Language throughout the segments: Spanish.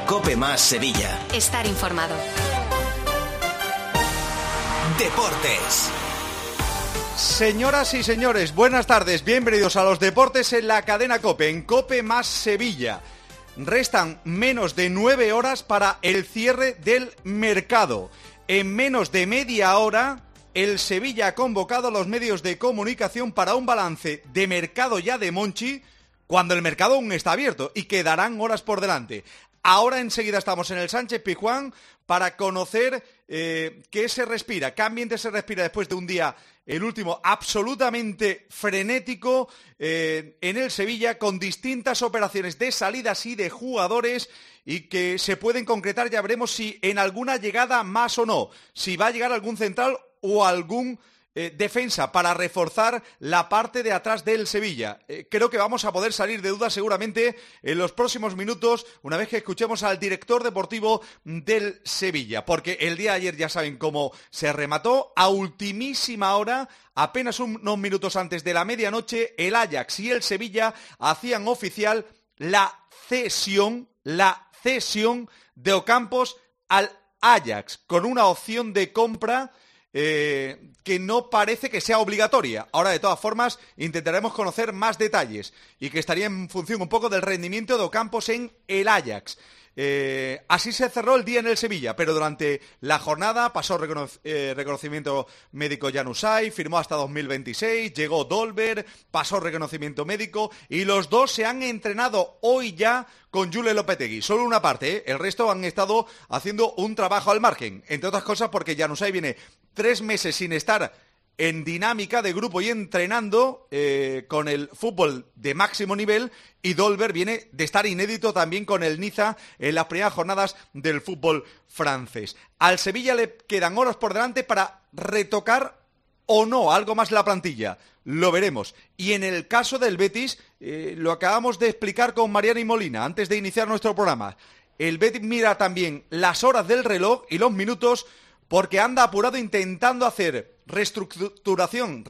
COPE más Sevilla. Estar informado. Deportes. Señoras y señores, buenas tardes. Bienvenidos a los deportes en la cadena COPE, en COPE más Sevilla. Restan menos de 9 horas para el cierre del mercado. En menos de media hora, el Sevilla ha convocado a los medios de comunicación para un balance de mercado ya de Monchi, cuando el mercado aún está abierto y quedarán horas por delante. Ahora enseguida estamos en el Sánchez-Pizjuán para conocer qué se respira, qué ambiente se respira después de un día, el último, absolutamente frenético en el Sevilla, con distintas operaciones de salidas y de jugadores y que se pueden concretar. Ya veremos si en alguna llegada más o no, si va a llegar algún central o algún defensa para reforzar la parte de atrás del Sevilla. Creo que vamos a poder salir de dudas seguramente en los próximos minutos, una vez que escuchemos al director deportivo del Sevilla, porque el día de ayer ya saben cómo se remató a ultimísima hora. Apenas unos minutos antes de la medianoche, el Ajax y el Sevilla hacían oficial la cesión de Ocampos al Ajax, con una opción de compra que no parece que sea obligatoria. Ahora, de todas formas, intentaremos conocer más detalles y que estaría en función un poco del rendimiento de Ocampos en el Ajax. Así se cerró el día en el Sevilla, pero durante la jornada pasó reconocimiento médico Januzaj, firmó hasta 2026, llegó Dolber, pasó reconocimiento médico y los dos se han entrenado hoy ya con Julen Lopetegui. Solo una parte, el resto han estado haciendo un trabajo al margen, entre otras cosas porque Januzaj viene 3 meses sin estar en dinámica de grupo y entrenando con el fútbol de máximo nivel, y Dolber viene de estar inédito también con el Niza en las primeras jornadas del fútbol francés. Al Sevilla le quedan horas por delante para retocar o no algo más la plantilla. Lo veremos. Y en el caso del Betis, lo acabamos de explicar con Mariano y Molina antes de iniciar nuestro programa. El Betis mira también las horas del reloj y los minutos, porque anda apurado intentando hacer reestructuración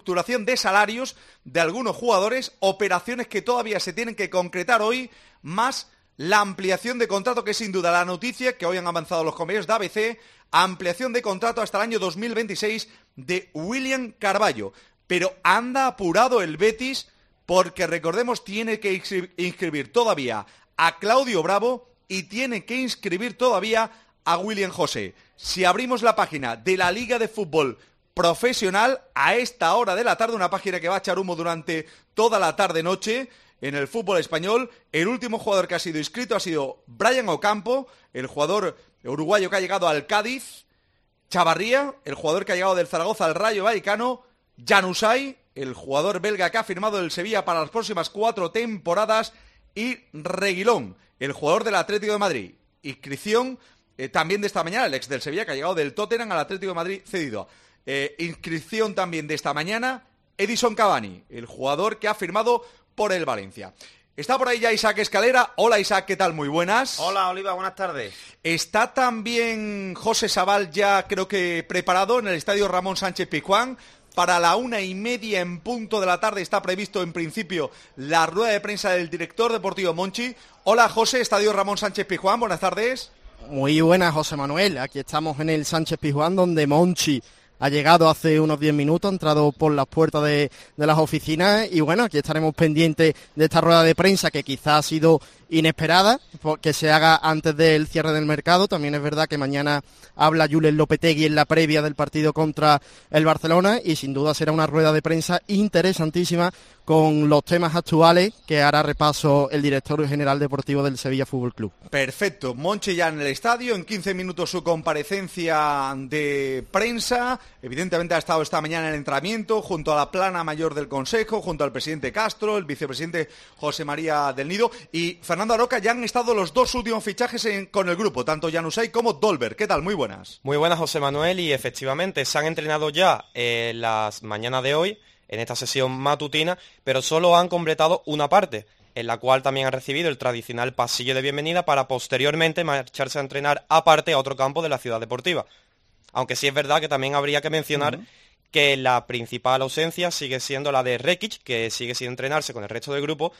de salarios de algunos jugadores, operaciones que todavía se tienen que concretar hoy, más la ampliación de contrato, que es sin duda la noticia que hoy han avanzado los compañeros de ABC, ampliación de contrato hasta el año 2026 de William Carvalho. Pero anda apurado el Betis porque, recordemos, tiene que inscribir todavía a Claudio Bravo y tiene que inscribir todavía a William José. Si abrimos la página de la Liga de Fútbol Profesional a esta hora de la tarde, una página que va a echar humo durante toda la tarde-noche en el fútbol español, el último jugador que ha sido inscrito ha sido Brian Ocampo, el jugador uruguayo que ha llegado al Cádiz, Chavarría, el jugador que ha llegado del Zaragoza al Rayo Vallecano, Januzaj, el jugador belga que ha firmado el Sevilla para las próximas 4 temporadas, y Reguilón, el jugador del Atlético de Madrid. Inscripción también de esta mañana, el ex del Sevilla que ha llegado del Tottenham al Atlético de Madrid cedido. Inscripción también de esta mañana, Edison Cavani, el jugador que ha firmado por el Valencia. Está por ahí ya Isaac Escalera. Hola Isaac, ¿qué tal? Muy buenas. Hola Oliva, buenas tardes. Está también José Sabal ya creo que preparado en el estadio Ramón Sánchez-Pizjuán. Para la 1:30 en punto de la tarde está previsto en principio la rueda de prensa del director deportivo Monchi. Hola José, estadio Ramón Sánchez-Pizjuán, buenas tardes. Muy buenas, José Manuel. Aquí estamos en el Sánchez-Pizjuán, donde Monchi ha llegado hace unos 10 minutos, ha entrado por las puertas de las oficinas y bueno, aquí estaremos pendientes de esta rueda de prensa que quizá ha sido inesperada, que se haga antes del cierre del mercado. También es verdad que mañana habla Julen Lopetegui en la previa del partido contra el Barcelona y sin duda será una rueda de prensa interesantísima con los temas actuales que hará repaso el director general deportivo del Sevilla Fútbol Club. Perfecto, Monchi ya en el estadio, en 15 minutos su comparecencia de prensa. Evidentemente ha estado esta mañana en el entrenamiento junto a la plana mayor del Consejo, junto al presidente Castro, el vicepresidente José María del Nido y Fernando Aroca. Ya han estado los dos últimos fichajes con el grupo, tanto Januzaj como Dolber. ¿Qué tal? Muy buenas. Muy buenas, José Manuel, y efectivamente se han entrenado ya las mañanas de hoy en esta sesión matutina, pero solo han completado una parte, en la cual también han recibido el tradicional pasillo de bienvenida para posteriormente marcharse a entrenar aparte a otro campo de la ciudad deportiva. Aunque sí es verdad que también habría que mencionar que la principal ausencia sigue siendo la de Rekic, que sigue sin entrenarse con el resto del grupo,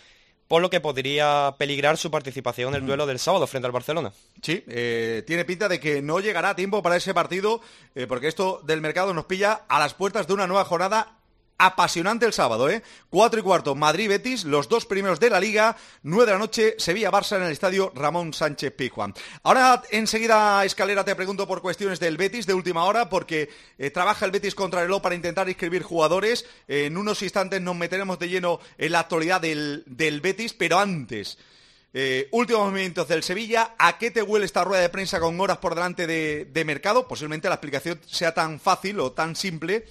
por lo que podría peligrar su participación en el duelo del sábado frente al Barcelona. Sí, tiene pinta de que no llegará a tiempo para ese partido, porque esto del mercado nos pilla a las puertas de una nueva jornada apasionante el sábado, 4:15, Madrid-Betis, los dos primeros de la Liga, 9 de la noche, Sevilla-Barça en el estadio Ramón Sánchez Pizjuán. Ahora, enseguida, Escalera, te pregunto por cuestiones del Betis de última hora, porque trabaja el Betis contra el reloj para intentar inscribir jugadores. En unos instantes nos meteremos de lleno en la actualidad del Betis, pero antes... últimos movimientos del Sevilla. ¿A qué te huele esta rueda de prensa con horas por delante de mercado? Posiblemente la explicación sea tan fácil o tan simple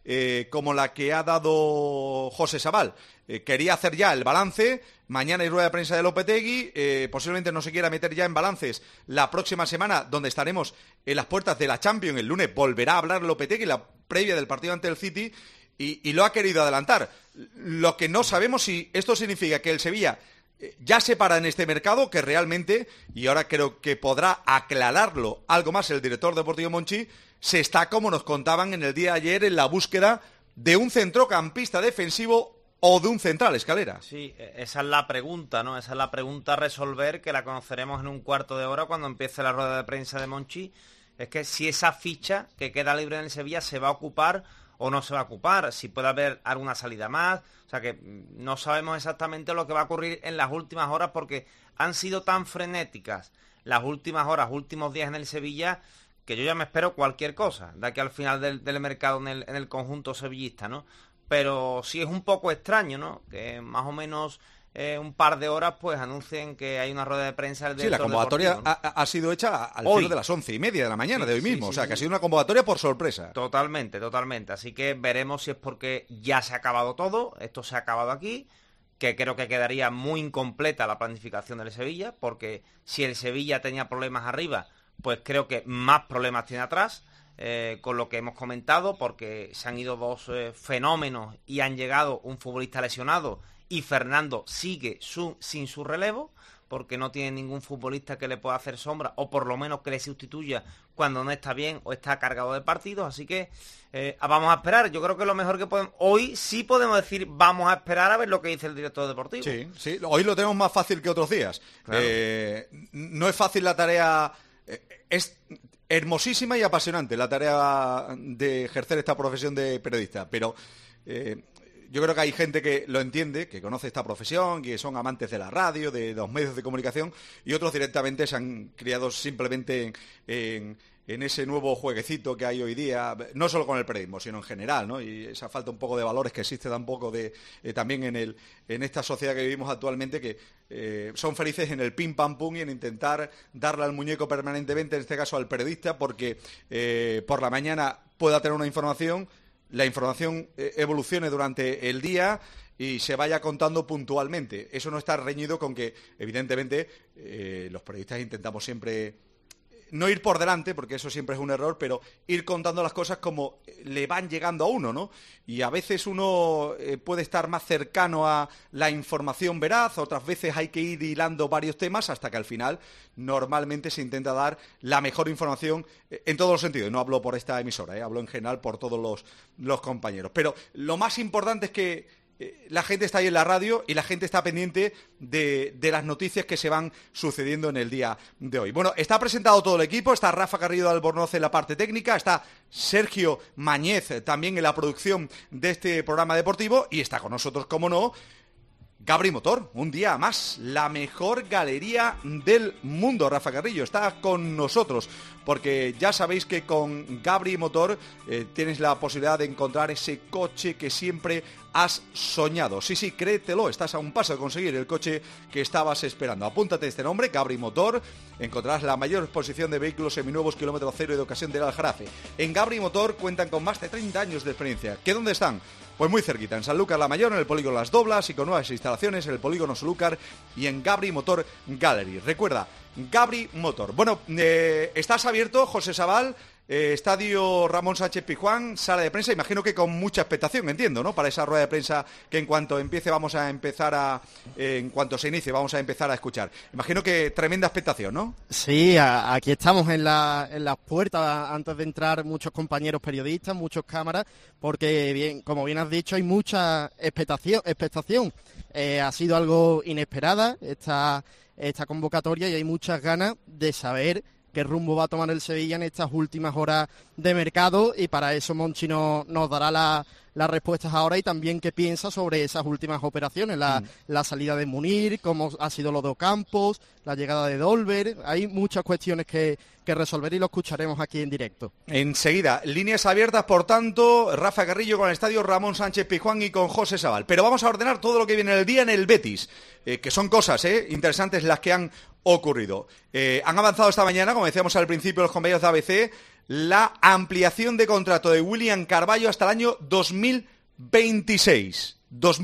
como la que ha dado José Sabal. Quería hacer ya el balance. Mañana hay rueda de prensa de Lopetegui. Posiblemente no se quiera meter ya en balances la próxima semana, donde estaremos en las puertas de la Champions. El lunes volverá a hablar Lopetegui, la previa del partido ante el City, y lo ha querido adelantar. Lo que no sabemos si esto significa que el Sevilla ya se para en este mercado, que realmente, y ahora creo que podrá aclararlo algo más el director deportivo Monchi, se está, como nos contaban en el día de ayer, en la búsqueda de un centrocampista defensivo o de un central, Escalera. Sí, esa es la pregunta, ¿no? Esa es la pregunta a resolver, que la conoceremos en un cuarto de hora cuando empiece la rueda de prensa de Monchi. Es que si esa ficha que queda libre en el Sevilla se va a ocupar o no se va a ocupar, si puede haber alguna salida más. O sea que no sabemos exactamente lo que va a ocurrir en las últimas horas, porque han sido tan frenéticas las últimas horas, últimos días en el Sevilla, que yo ya me espero cualquier cosa de aquí al final del mercado en el conjunto sevillista, ¿no? Pero sí es un poco extraño, ¿no? Que más o menos un par de horas pues anuncien que hay una rueda de prensa del director deportivo. Sí, la convocatoria ha sido hecha al filo de las 11:30 de la mañana, sí, de hoy mismo. O sea, que ha sido una convocatoria por sorpresa. Totalmente. Así que veremos si es porque ya se ha acabado todo, esto se ha acabado aquí, que creo que quedaría muy incompleta la planificación del Sevilla, porque si el Sevilla tenía problemas arriba, pues creo que más problemas tiene atrás, con lo que hemos comentado, porque se han ido dos fenómenos y han llegado un futbolista lesionado, y Fernando sigue sin su relevo, porque no tiene ningún futbolista que le pueda hacer sombra, o por lo menos que le sustituya cuando no está bien o está cargado de partidos. Así que vamos a esperar. Yo creo que lo mejor que podemos... Hoy sí podemos decir, vamos a esperar a ver lo que dice el director deportivo. Sí, hoy lo tenemos más fácil que otros días. Claro. No es fácil la tarea... es hermosísima y apasionante la tarea de ejercer esta profesión de periodista, pero... yo creo que hay gente que lo entiende, que conoce esta profesión, que son amantes de la radio, de los medios de comunicación, y otros directamente se han criado simplemente en ese nuevo jueguecito que hay hoy día, no solo con el periodismo, sino en general, ¿no? Y esa falta un poco de valores que existe tampoco también en esta sociedad que vivimos actualmente, que son felices en el pim pam pum y en intentar darle al muñeco permanentemente, en este caso al periodista, porque por la mañana pueda tener una información, la información evolucione durante el día y se vaya contando puntualmente. Eso no está reñido con que, evidentemente, los periodistas intentamos siempre no ir por delante, porque eso siempre es un error, pero ir contando las cosas como le van llegando a uno, ¿no? Y a veces uno puede estar más cercano a la información veraz, otras veces hay que ir hilando varios temas hasta que al final normalmente se intenta dar la mejor información en todos los sentidos. No hablo por esta emisora, hablo en general por todos los compañeros. Pero lo más importante es que la gente está ahí en la radio y la gente está pendiente de las noticias que se van sucediendo en el día de hoy. Bueno, está presentado todo el equipo, está Rafa Carrillo de Albornoz en la parte técnica, está Sergio Mañez también en la producción de este programa deportivo y está con nosotros, como no, Gabri Motor, un día más, la mejor galería del mundo. Rafa Carrillo está con nosotros, porque ya sabéis que con Gabri Motor tienes la posibilidad de encontrar ese coche que siempre has soñado. Sí, créetelo, estás a un paso de conseguir el coche que estabas esperando. Apúntate este nombre, Gabri Motor, encontrarás la mayor exposición de vehículos seminuevos, kilómetro cero y de ocasión del Aljarafe. En Gabri Motor cuentan con más de 30 años de experiencia. ¿Qué dónde están? Pues muy cerquita, en Sanlúcar la Mayor, en el polígono Las Doblas y con nuevas instalaciones en el polígono Sanlúcar y en Gabri Motor Gallery. Recuerda, Gabri Motor. Bueno, estás abierto, José Sabal, Estadio Ramón Sánchez Pizjuán, sala de prensa, imagino que con mucha expectación, entiendo, ¿no? Para esa rueda de prensa que en cuanto empiece en cuanto se inicie vamos a empezar a escuchar. Imagino que tremenda expectación, ¿no? Sí, aquí estamos en las puertas antes de entrar muchos compañeros periodistas, muchos cámaras, porque bien, como bien has dicho, hay mucha expectación. Ha sido algo inesperada esta convocatoria y hay muchas ganas de saber qué rumbo va a tomar el Sevilla en estas últimas horas de mercado, y para eso Monchi nos dará las respuestas ahora, y también qué piensa sobre esas últimas operaciones, la salida de Munir, cómo ha sido lo de Ocampos, la llegada de Dolber. Hay muchas cuestiones que resolver y lo escucharemos aquí en directo. Enseguida, líneas abiertas, por tanto, Rafa Carrillo con el estadio Ramón Sánchez Pizjuán y con José Sabal. Pero vamos a ordenar todo lo que viene en el día en el Betis, que son cosas interesantes las que han ocurrido. Han avanzado esta mañana, como decíamos al principio los compañeros de ABC, la ampliación de contrato de William Carballo hasta el año 2026.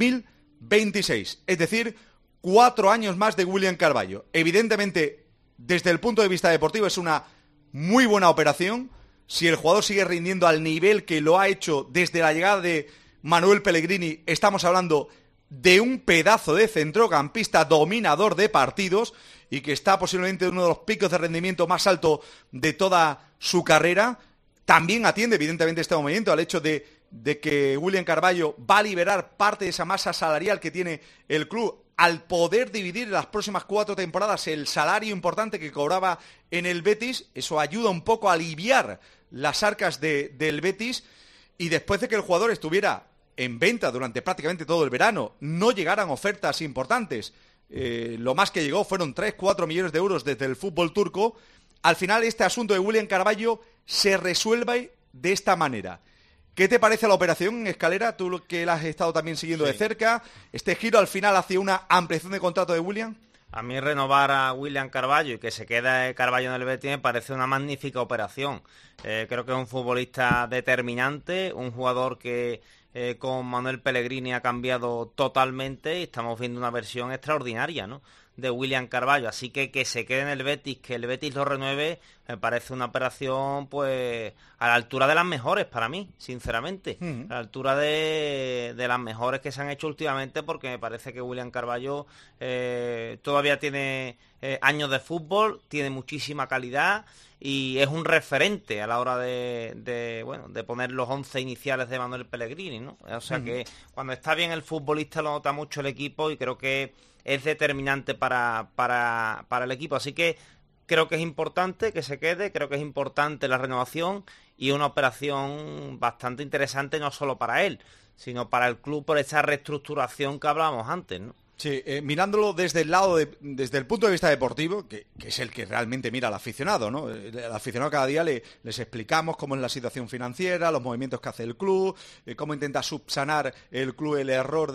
2026, es decir, 4 años más de William Carballo. Evidentemente, desde el punto de vista deportivo es una muy buena operación. Si el jugador sigue rindiendo al nivel que lo ha hecho desde la llegada de Manuel Pellegrini, estamos hablando de un pedazo de centrocampista dominador de partidos y que está posiblemente en uno de los picos de rendimiento más alto de toda su carrera. También atiende evidentemente este momento al hecho de que William Carballo va a liberar parte de esa masa salarial que tiene el club al poder dividir en las próximas 4 temporadas el salario importante que cobraba en el Betis. Eso ayuda un poco a aliviar las arcas del Betis, y después de que el jugador estuviera en venta durante prácticamente todo el verano, no llegaran ofertas importantes, lo más que llegó fueron 3-4 millones de euros desde el fútbol turco. Al final este asunto de William Carballo se resuelve de esta manera. ¿Qué te parece la operación, Escalera? Tú que la has estado también siguiendo de cerca, este giro al final hacia una ampliación de contrato de William. A mí renovar a William Carballo y que se quede Carballo en el Betis me parece una magnífica operación. Creo que es un futbolista determinante, un jugador que con Manuel Pellegrini ha cambiado totalmente y estamos viendo una versión extraordinaria, ¿no?, de William Carballo. Así que se quede en el Betis, que el Betis lo renueve, me parece una operación pues a la altura de las mejores para mí, sinceramente. A la altura de las mejores que se han hecho últimamente, porque me parece que William Carballo todavía tiene años de fútbol, tiene muchísima calidad y es un referente a la hora de poner los 11 iniciales de Manuel Pellegrini, ¿no? O sea que cuando está bien el futbolista lo nota mucho el equipo y creo que es determinante para el equipo. Así que creo que es importante que se quede, creo que es importante la renovación y una operación bastante interesante no solo para él, sino para el club por esa reestructuración que hablábamos antes, ¿no? Sí, mirándolo desde el lado desde el punto de vista deportivo, que es el que realmente mira al aficionado, ¿no? El aficionado cada día les explicamos cómo es la situación financiera, los movimientos que hace el club, cómo intenta subsanar el club el error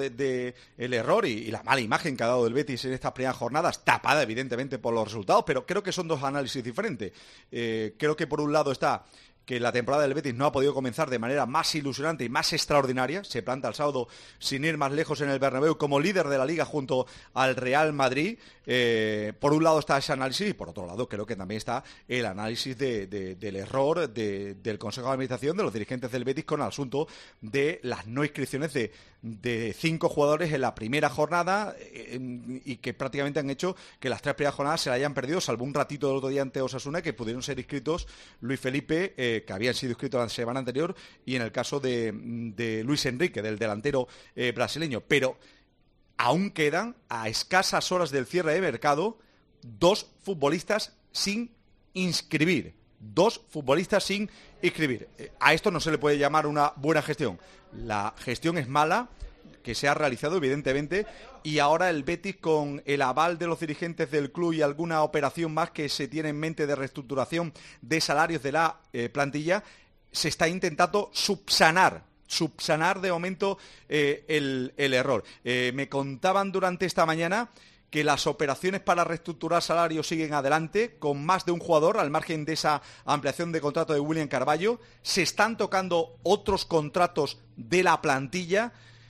y la mala imagen que ha dado el Betis en estas primeras jornadas, tapada evidentemente por los resultados, pero creo que son dos análisis diferentes. Creo que por un lado está que la temporada del Betis no ha podido comenzar de manera más ilusionante y más extraordinaria. Se planta el sábado, sin ir más lejos, en el Bernabéu como líder de la Liga junto al Real Madrid. Por un lado está ese análisis y por otro lado creo que también está el análisis del error del Consejo de Administración, de los dirigentes del Betis con el asunto de las no inscripciones de 5 jugadores en la primera jornada y que prácticamente han hecho que las 3 primeras jornadas se la hayan perdido, salvo un ratito del otro día ante Osasuna, que pudieron ser inscritos Luis Felipe, que habían sido inscritos la semana anterior, y en el caso de Luis Enrique, del delantero brasileño. Pero aún quedan, a escasas horas del cierre de mercado, 2 futbolistas sin inscribir. 2 futbolistas sin inscribir. A esto no se le puede llamar una buena gestión. La gestión es mala, que se ha realizado evidentemente, y ahora el Betis, con el aval de los dirigentes del club y alguna operación más que se tiene en mente de reestructuración de salarios de la plantilla, se está intentando subsanar de momento el error. Me contaban durante esta mañana que las operaciones para reestructurar salarios siguen adelante, con más de un jugador, al margen de esa ampliación de contrato de William Carballo. Se están tocando otros contratos de la plantilla,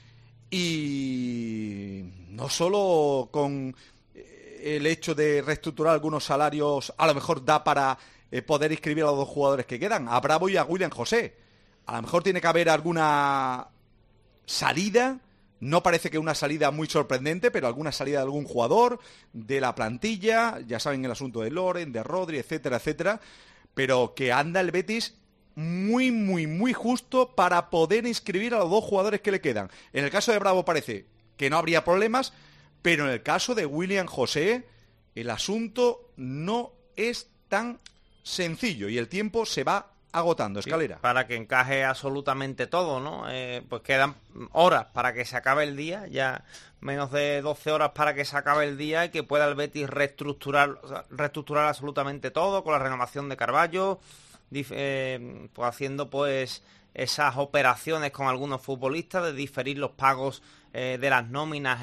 y no solo con el hecho de reestructurar algunos salarios a lo mejor da para poder inscribir a los dos jugadores que quedan, a Bravo y a William José. A lo mejor tiene que haber alguna salida. No parece que una salida muy sorprendente, pero alguna salida de algún jugador de la plantilla, ya saben el asunto de Loren, de Rodri, etcétera, etcétera, pero que anda el Betis muy, muy, muy justo para poder inscribir a los dos jugadores que le quedan. En el caso de Bravo parece que no habría problemas, pero en el caso de William José, el asunto no es tan sencillo y el tiempo se va agotando. Escalera. Sí, para que encaje absolutamente todo, ¿no? Pues quedan horas para que se acabe el día, ya menos de 12 horas para que se acabe el día y que pueda el Betis reestructurar absolutamente todo con la renovación de Carballo, pues haciendo pues esas operaciones con algunos futbolistas de diferir los pagos de las nóminas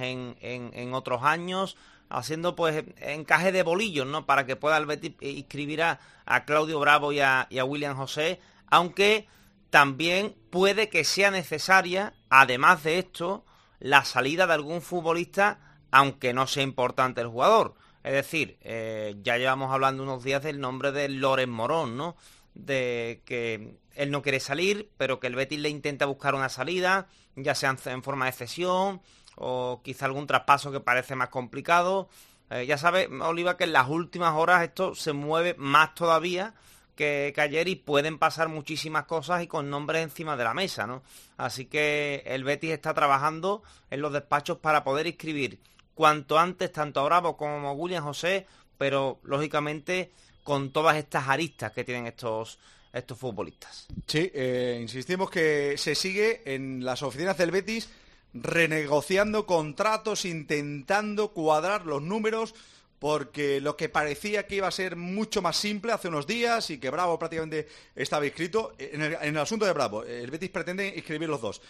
en otros años, haciendo pues encaje de bolillos, ¿no? Para que pueda el Betis inscribir a Claudio Bravo y a William José, aunque también puede que sea necesaria, además de esto, la salida de algún futbolista, aunque no sea importante el jugador. Es decir, ya llevamos hablando unos días del nombre de Loren Morón, ¿no? De que él no quiere salir, pero que el Betis le intenta buscar una salida, ya sea en forma de cesión o quizá algún traspaso que parece más complicado. Ya sabe, Oliva, que en las últimas horas esto se mueve más todavía que ayer y pueden pasar muchísimas cosas y con nombres encima de la mesa, ¿no? Así que el Betis está trabajando en los despachos para poder inscribir cuanto antes tanto a Bravo como a William José, pero lógicamente con todas estas aristas que tienen estos futbolistas. Sí, insistimos que se sigue en las oficinas del Betis renegociando contratos, intentando cuadrar los números, porque lo que parecía que iba a ser mucho más simple hace unos días y que Bravo prácticamente estaba inscrito, en el asunto de Bravo, el Betis pretende inscribir los dos.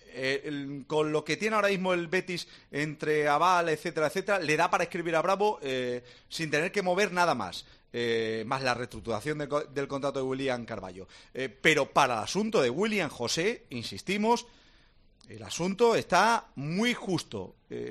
Con lo que tiene ahora mismo el Betis entre aval, etcétera, etcétera, le da para escribir a Bravo sin tener que mover nada más. Más la reestructuración del contrato de William Carballo. Pero para el asunto de William José, insistimos, el asunto está muy justo.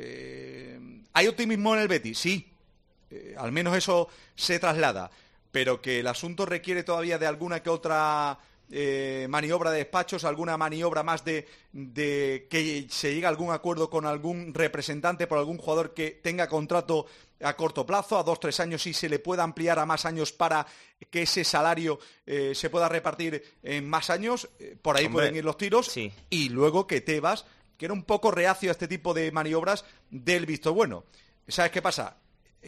¿Hay optimismo en el Betis? Sí. Al menos eso se traslada. Pero que el asunto requiere todavía de alguna que otra maniobra de despachos, alguna maniobra más de que se llegue a algún acuerdo con algún representante por algún jugador que tenga contrato a corto plazo, a 2-3 años, y se le pueda ampliar a más años para que ese salario se pueda repartir en más años. Por ahí pueden ir los tiros. Sí. Y luego que Tebas, que era un poco reacio a este tipo de maniobras, del visto bueno. ¿Sabes qué pasa?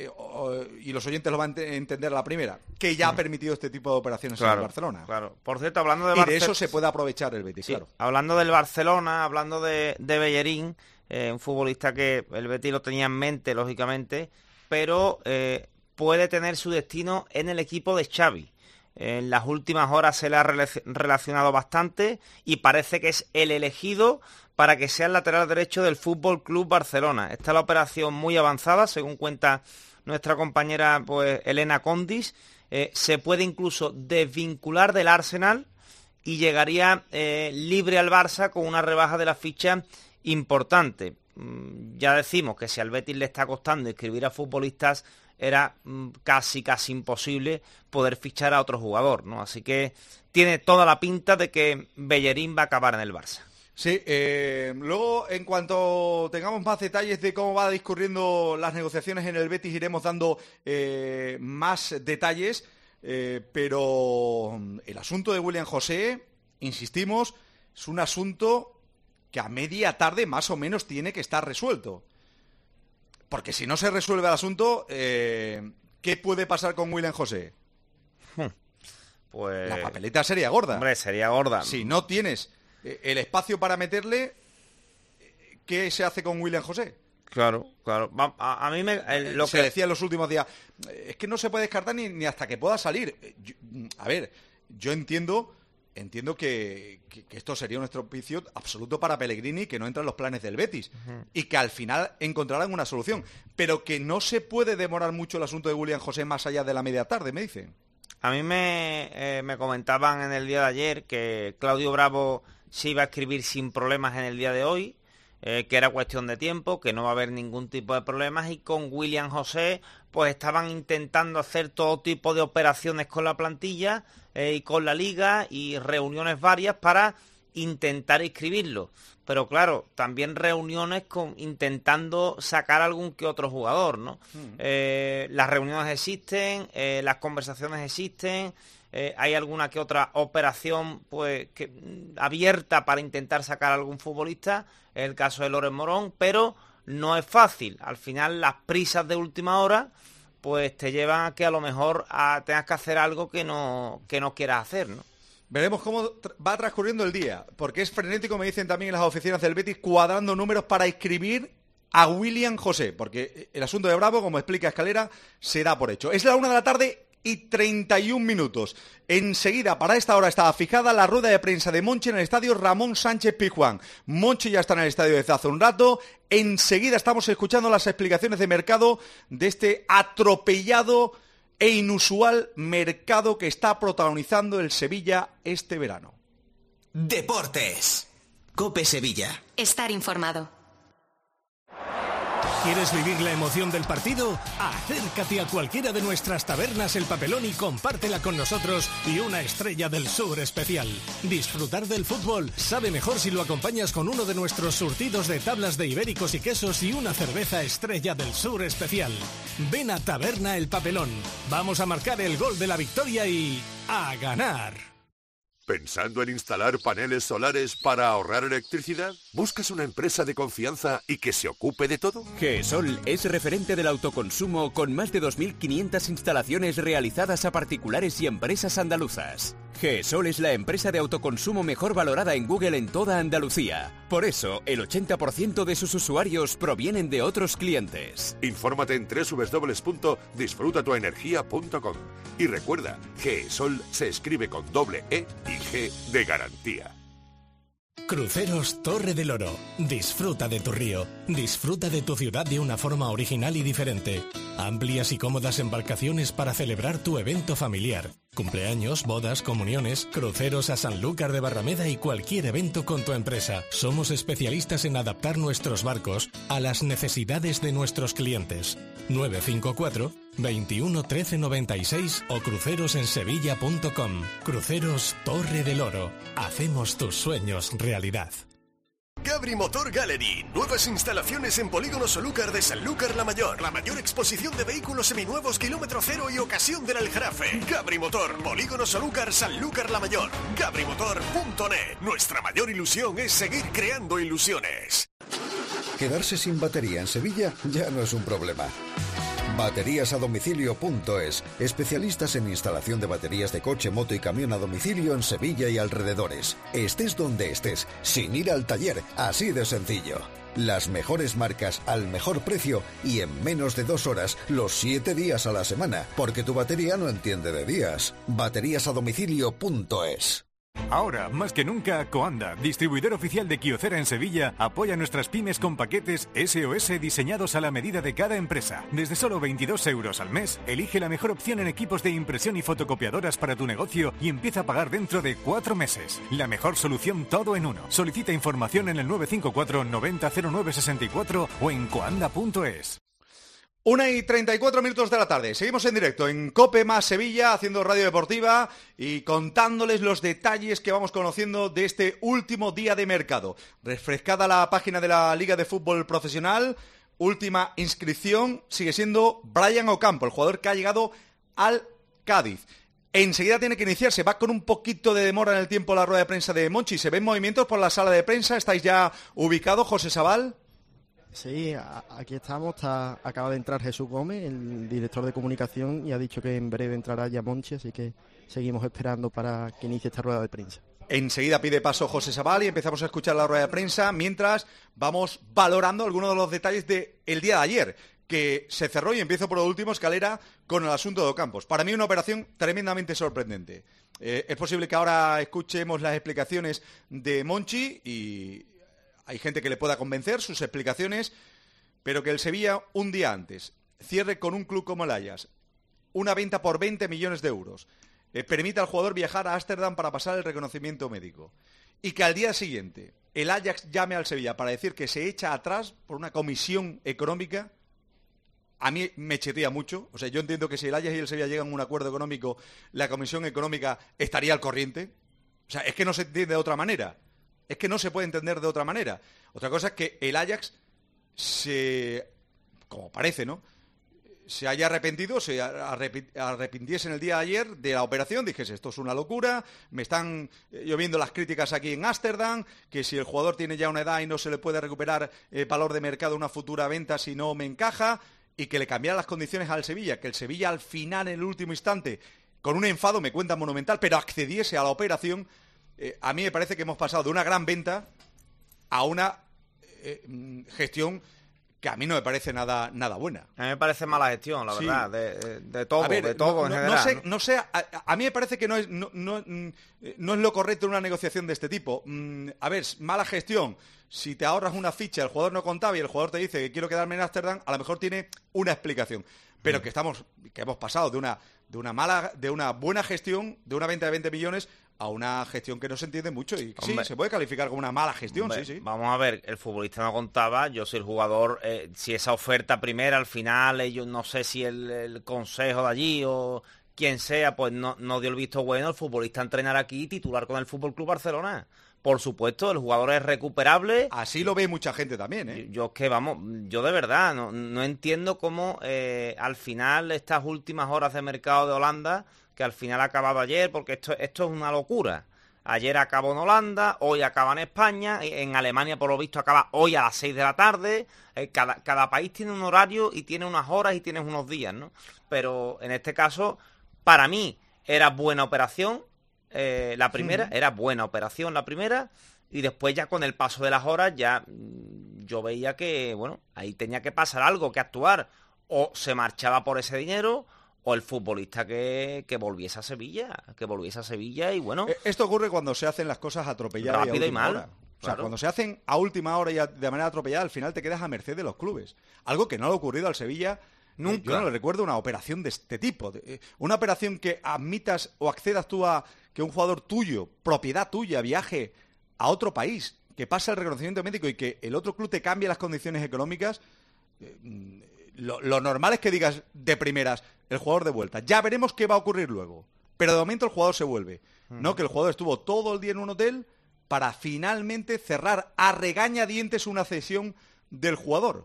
Y los oyentes lo van a entender a la primera, que ya ha permitido este tipo de operaciones en el Barcelona. Claro. Por cierto, hablando de Barcelona, y de eso se puede aprovechar el Betis, sí, claro. Hablando del Barcelona, hablando de Bellerín, un futbolista que el Betis lo tenía en mente, lógicamente, pero puede tener su destino en el equipo de Xavi. En las últimas horas se le ha relacionado bastante y parece que es el elegido para que sea el lateral derecho del Fútbol Club Barcelona. Está la operación muy avanzada, según cuenta nuestra compañera pues Elena Condis. Se puede incluso desvincular del Arsenal y llegaría libre al Barça con una rebaja de la ficha importante. Ya decimos que si al Betis le está costando inscribir a futbolistas, era casi imposible poder fichar a otro jugador, ¿no? Así que tiene toda la pinta de que Bellerín va a acabar en el Barça. Sí, luego en cuanto tengamos más detalles de cómo va discurriendo las negociaciones en el Betis, iremos dando más detalles, pero el asunto de William José, insistimos, es un asunto que a media tarde más o menos tiene que estar resuelto. Porque si no se resuelve el asunto, ¿qué puede pasar con William José? Pues la papeleta sería gorda. Hombre, sería gorda. Si no tienes el espacio para meterle, ¿qué se hace con William José? Claro. A mí se decía en los últimos días, es que no se puede descartar ni hasta que pueda salir. Yo entiendo que esto sería un estropicio absoluto para Pellegrini, que no entra en los planes del Betis, y que al final encontrarán una solución, pero que no se puede demorar mucho el asunto de William José más allá de la media tarde, me dicen. A mí me comentaban en el día de ayer que Claudio Bravo se iba a escribir sin problemas en el día de hoy, que era cuestión de tiempo, que no va a haber ningún tipo de problemas, y con William José pues estaban intentando hacer todo tipo de operaciones con la plantilla y con la liga y reuniones varias para intentar inscribirlo. Pero claro, también reuniones intentando sacar algún que otro jugador, ¿no? Las reuniones existen, las conversaciones existen, hay alguna que otra operación pues abierta para intentar sacar a algún futbolista, es el caso de Loren Morón, pero no es fácil. Al final las prisas de última hora pues te llevan a que a lo mejor tengas que hacer algo que no quieras hacer, ¿no? Veremos cómo va transcurriendo el día, porque es frenético, me dicen también en las oficinas del Betis, cuadrando números para inscribir a William José, porque el asunto de Bravo, como explica Escalera, se da por hecho. Es la 1:31 p.m. Enseguida, para esta hora, estaba fijada la rueda de prensa de Monchi en el estadio Ramón Sánchez Pizjuán. Monchi ya está en el estadio desde hace un rato. Enseguida estamos escuchando las explicaciones de mercado de este atropellado e inusual mercado que está protagonizando el Sevilla este verano. Deportes. COPE Sevilla. Estar informado. ¿Quieres vivir la emoción del partido? Acércate a cualquiera de nuestras tabernas El Papelón y compártela con nosotros y una Estrella del Sur especial. Disfrutar del fútbol sabe mejor si lo acompañas con uno de nuestros surtidos de tablas de ibéricos y quesos y una cerveza Estrella del Sur especial. Ven a Taberna El Papelón. Vamos a marcar el gol de la victoria y ¡a ganar! ¿Pensando en instalar paneles solares para ahorrar electricidad? ¿Buscas una empresa de confianza y que se ocupe de todo? GESOL es referente del autoconsumo con más de 2.500 instalaciones realizadas a particulares y empresas andaluzas. GESOL es la empresa de autoconsumo mejor valorada en Google en toda Andalucía. Por eso, el 80% de sus usuarios provienen de otros clientes. Infórmate en www.disfrutatuenergia.com. Y recuerda, GESOL se escribe con doble E y G de garantía. Cruceros Torre del Oro. Disfruta de tu río. Disfruta de tu ciudad de una forma original y diferente. Amplias y cómodas embarcaciones para celebrar tu evento familiar. Cumpleaños, bodas, comuniones, cruceros a Sanlúcar de Barrameda y cualquier evento con tu empresa. Somos especialistas en adaptar nuestros barcos a las necesidades de nuestros clientes. 954 21 13 96 o crucerosensevilla.com. Cruceros Torre del Oro. Hacemos tus sueños realidad. Gabri Motor Gallery. Nuevas instalaciones en Polígono Solúcar de Sanlúcar la Mayor. La mayor exposición de vehículos seminuevos kilómetro cero y ocasión del Aljarafe. Gabri Motor, Polígono Solúcar, Sanlúcar la Mayor. GabriMotor.net. Nuestra mayor ilusión es seguir creando ilusiones. Quedarse sin batería en Sevilla ya no es un problema. Bateríasadomicilio.es. Especialistas en instalación de baterías de coche, moto y camión a domicilio en Sevilla y alrededores. Estés donde estés, sin ir al taller, así de sencillo. Las mejores marcas al mejor precio y en menos de 2 horas, los 7 días a la semana, porque tu batería no entiende de días. Bateríasadomicilio.es. Ahora, más que nunca, Coanda, distribuidor oficial de Kyocera en Sevilla, apoya a nuestras pymes con paquetes SOS diseñados a la medida de cada empresa. Desde solo 22 euros al mes, elige la mejor opción en equipos de impresión y fotocopiadoras para tu negocio y empieza a pagar dentro de 4 meses. La mejor solución todo en uno. Solicita información en el 954 90 09 64 o en coanda.es. 1:34 de la tarde. Seguimos en directo en COPE más Sevilla, haciendo radio deportiva y contándoles los detalles que vamos conociendo de este último día de mercado. Refrescada la página de la Liga de Fútbol Profesional, última inscripción sigue siendo Brian Ocampo, el jugador que ha llegado al Cádiz. Enseguida tiene que iniciarse, va con un poquito de demora en el tiempo la rueda de prensa de Monchi. ¿Se ven movimientos por la sala de prensa? ¿Estáis ya ubicados, José Sabal? Sí, aquí estamos, acaba de entrar Jesús Gómez, el director de comunicación, y ha dicho que en breve entrará ya Monchi, así que seguimos esperando para que inicie esta rueda de prensa. Enseguida pide paso José Sabal y empezamos a escuchar la rueda de prensa, mientras vamos valorando algunos de los detalles del día de ayer, que se cerró, y empiezo por lo último, Escalera, con el asunto de Ocampos. Para mí una operación tremendamente sorprendente. Es posible que ahora escuchemos las explicaciones de Monchi y hay gente que le pueda convencer sus explicaciones, pero que el Sevilla un día antes cierre con un club como el Ajax una venta por 20 millones de euros, permita al jugador viajar a Ámsterdam para pasar el reconocimiento médico y que al día siguiente el Ajax llame al Sevilla para decir que se echa atrás por una comisión económica, a mí me chirría mucho. O sea, yo entiendo que si el Ajax y el Sevilla llegan a un acuerdo económico, la comisión económica estaría al corriente. O sea, es que no se entiende de otra manera. Es que no se puede entender de otra manera. Otra cosa es que el Ajax como parece, ¿no?, se haya arrepentido, se arrepintiese en el día de ayer de la operación, dijese, esto es una locura, me están lloviendo las críticas aquí en Ámsterdam, que si el jugador tiene ya una edad y no se le puede recuperar valor de mercado una futura venta si no me encaja, y que le cambiara las condiciones al Sevilla, que el Sevilla al final, en el último instante, con un enfado, me cuenta monumental, pero accediese a la operación. A mí me parece que hemos pasado de una gran venta a una gestión que a mí no me parece nada buena. A mí me parece mala gestión, la verdad, de todo en general. No sé, a mí me parece que no es lo correcto en una negociación de este tipo. A ver, mala gestión. Si te ahorras una ficha, el jugador no contaba y el jugador te dice que quiero quedarme en Ámsterdam, a lo mejor tiene una explicación. Pero que hemos pasado de una buena gestión, de una venta de 20 millones, a una gestión que no se entiende mucho y sí, se puede calificar como una mala gestión, sí. Vamos a ver, el futbolista no contaba, yo soy el jugador, si esa oferta primera al final, ellos no sé si el consejo de allí o quien sea, pues no dio el visto bueno, el futbolista entrenar aquí, titular con el FC Barcelona. Por supuesto, el jugador es recuperable. Así lo ve mucha gente también, ¿eh? Yo de verdad no entiendo cómo al final estas últimas horas de mercado de Holanda, que al final ha acabado ayer, porque esto es una locura. Ayer acabó en Holanda, hoy acaba en España, en Alemania por lo visto acaba hoy a las 6 de la tarde. Cada país tiene un horario y tiene unas horas y tiene unos días, ¿no? Pero en este caso, para mí, era buena operación. La primera, era buena operación la primera, y después ya con el paso de las horas ya yo veía que, bueno, ahí tenía que pasar algo, que actuar, o se marchaba por ese dinero, o el futbolista que volviese a Sevilla, y bueno. Esto ocurre cuando se hacen las cosas atropelladas rápido y mal. Hora. O sea, cuando se hacen a última hora y de manera atropellada, al final te quedas a merced de los clubes. Algo que no le ha ocurrido al Sevilla nunca. Yo no le recuerdo una operación de este tipo. Una operación que admitas o accedas tú a que un jugador tuyo, propiedad tuya, viaje a otro país, que pasa el reconocimiento médico y que el otro club te cambie las condiciones económicas. Lo normal es que digas de primeras, el jugador de vuelta. Ya veremos qué va a ocurrir luego. Pero de momento el jugador se vuelve. No, que el jugador estuvo todo el día en un hotel para finalmente cerrar a regañadientes una cesión del jugador.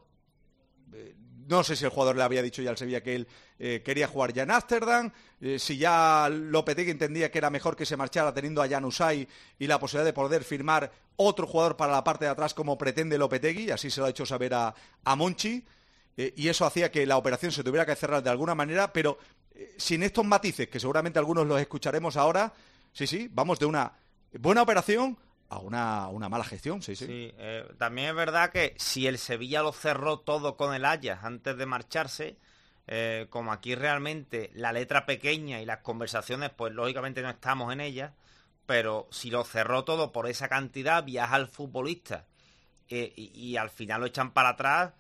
No sé si el jugador le había dicho ya al Sevilla que él quería jugar ya en Ámsterdam, si ya Lopetegui entendía que era mejor que se marchara teniendo a Jan Usay y la posibilidad de poder firmar otro jugador para la parte de atrás como pretende Lopetegui, así se lo ha hecho saber a Monchi, y eso hacía que la operación se tuviera que cerrar de alguna manera, pero sin estos matices, que seguramente algunos los escucharemos ahora, sí, vamos de una buena operación a una mala gestión, sí. También es verdad que si el Sevilla lo cerró todo con el Ajax antes de marcharse, como aquí realmente la letra pequeña y las conversaciones, pues lógicamente no estamos en ellas, pero si lo cerró todo por esa cantidad, viaja el futbolista y al final lo echan para atrás,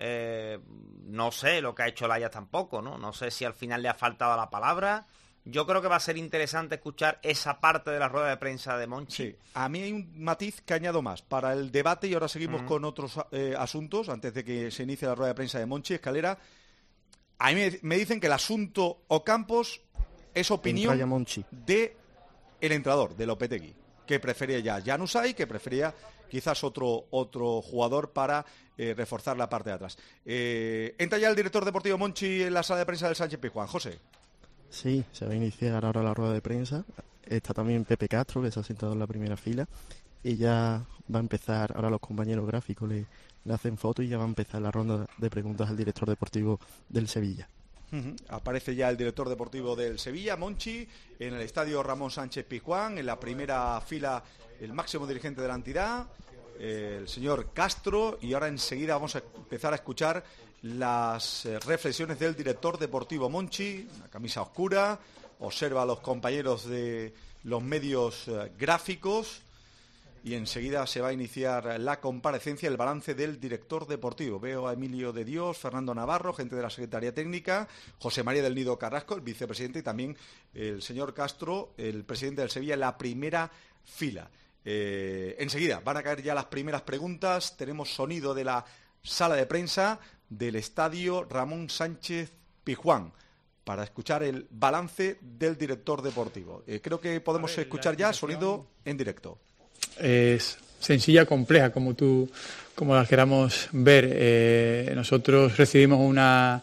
no sé lo que ha hecho el Ajax tampoco, no sé si al final le ha faltado la palabra. Yo creo que va a ser interesante escuchar esa parte de la rueda de prensa de Monchi. Sí, a mí hay un matiz que añado más para el debate y ahora seguimos con otros asuntos antes de que se inicie la rueda de prensa de Monchi Escalera. A mí me dicen que el asunto Ocampos es opinión de el entrenador, de Lopetegui, que prefería ya Jan Usay, que prefería quizás otro jugador para reforzar la parte de atrás. Entra ya el director deportivo Monchi en la sala de prensa del Sánchez Pizjuán. José. Sí, se va a iniciar ahora la rueda de prensa. Está también Pepe Castro, que se ha sentado en la primera fila. Y ya va a empezar, ahora los compañeros gráficos le hacen fotos y ya va a empezar la ronda de preguntas al director deportivo del Sevilla. Aparece ya el director deportivo del Sevilla, Monchi, en el estadio Ramón Sánchez Pizjuán, en la primera fila el máximo dirigente de la entidad, el señor Castro, y ahora enseguida vamos a empezar a escuchar las reflexiones del director deportivo Monchi, una camisa oscura, observa a los compañeros de los medios gráficos y enseguida se va a iniciar la comparecencia, el balance del director deportivo. Veo a Emilio de Dios, Fernando Navarro, gente de la Secretaría Técnica, José María del Nido Carrasco, el vicepresidente, y también el señor Castro, el presidente del Sevilla, en la primera fila. Enseguida van a caer ya las primeras preguntas. Tenemos sonido de la sala de prensa del estadio Ramón Sánchez Pizjuán para escuchar el balance del director deportivo. Creo que podemos escuchar ya sonido en directo. Es sencilla, compleja, como la queramos ver. Nosotros recibimos una